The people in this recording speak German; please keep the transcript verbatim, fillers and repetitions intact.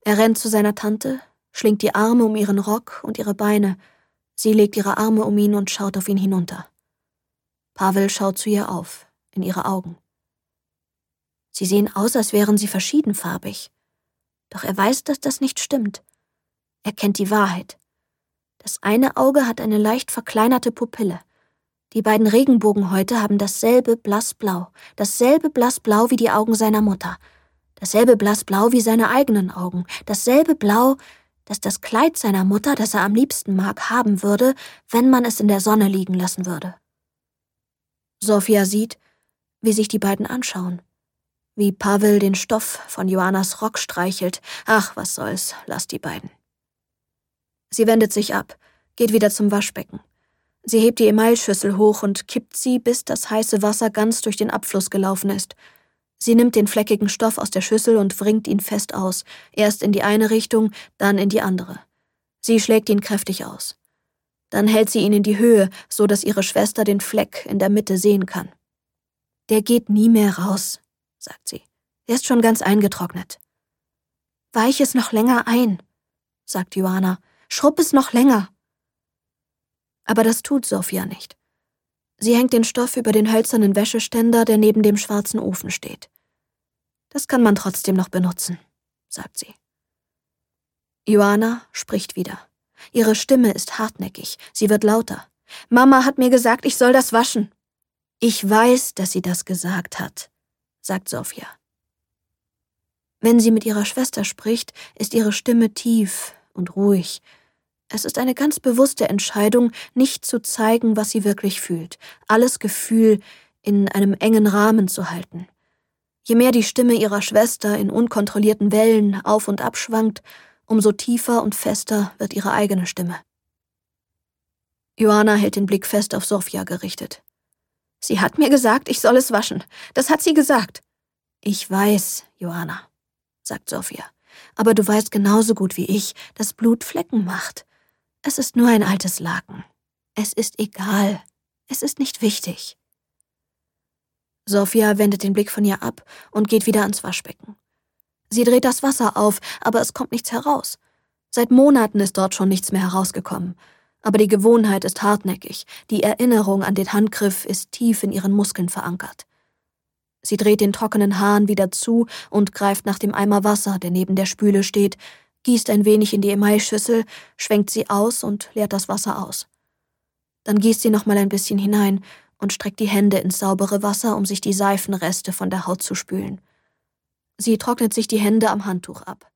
Er rennt zu seiner Tante, schlingt die Arme um ihren Rock und ihre Beine. Sie legt ihre Arme um ihn und schaut auf ihn hinunter. Pavel schaut zu ihr auf, in ihre Augen. Sie sehen aus, als wären sie verschiedenfarbig. Doch er weiß, dass das nicht stimmt. Er kennt die Wahrheit. Das eine Auge hat eine leicht verkleinerte Pupille. Die beiden Regenbogenhäute haben dasselbe Blassblau, dasselbe Blassblau wie die Augen seiner Mutter, dasselbe Blassblau wie seine eigenen Augen, dasselbe Blau, das das Kleid seiner Mutter, das er am liebsten mag, haben würde, wenn man es in der Sonne liegen lassen würde. Sofia sieht, wie sich die beiden anschauen, wie Pavel den Stoff von Joannas Rock streichelt. Ach, was soll's, lass die beiden. Sie wendet sich ab, geht wieder zum Waschbecken. Sie hebt die Emailschüssel hoch und kippt sie, bis das heiße Wasser ganz durch den Abfluss gelaufen ist. Sie nimmt den fleckigen Stoff aus der Schüssel und wringt ihn fest aus, erst in die eine Richtung, dann in die andere. Sie schlägt ihn kräftig aus. Dann hält sie ihn in die Höhe, so dass ihre Schwester den Fleck in der Mitte sehen kann. »Der geht nie mehr raus«, sagt sie. »Er ist schon ganz eingetrocknet.« »Weich es noch länger ein«, sagt Joanna. »Schrubb es noch länger.« Aber das tut Sofia nicht. Sie hängt den Stoff über den hölzernen Wäscheständer, der neben dem schwarzen Ofen steht. »Das kann man trotzdem noch benutzen«, sagt sie. Joanna spricht wieder. Ihre Stimme ist hartnäckig, sie wird lauter. »Mama hat mir gesagt, ich soll das waschen.« »Ich weiß, dass sie das gesagt hat«, sagt Sofia. Wenn sie mit ihrer Schwester spricht, ist ihre Stimme tief und ruhig. Es ist eine ganz bewusste Entscheidung, nicht zu zeigen, was sie wirklich fühlt, alles Gefühl in einem engen Rahmen zu halten. Je mehr die Stimme ihrer Schwester in unkontrollierten Wellen auf und ab schwankt, umso tiefer und fester wird ihre eigene Stimme. Joanna hält den Blick fest auf Sofia gerichtet. »Sie hat mir gesagt, ich soll es waschen. Das hat sie gesagt.« »Ich weiß, Joanna«, sagt Sofia. »Aber du weißt genauso gut wie ich, dass Blut Flecken macht. Es ist nur ein altes Laken. Es ist egal. Es ist nicht wichtig.« Sofia wendet den Blick von ihr ab und geht wieder ans Waschbecken. Sie dreht das Wasser auf, aber es kommt nichts heraus. Seit Monaten ist dort schon nichts mehr herausgekommen. Aber die Gewohnheit ist hartnäckig, die Erinnerung an den Handgriff ist tief in ihren Muskeln verankert. Sie dreht den trockenen Hahn wieder zu und greift nach dem Eimer Wasser, der neben der Spüle steht, gießt ein wenig in die Emailschüssel, schwenkt sie aus und leert das Wasser aus. Dann gießt sie noch mal ein bisschen hinein und streckt die Hände ins saubere Wasser, um sich die Seifenreste von der Haut zu spülen. Sie trocknet sich die Hände am Handtuch ab.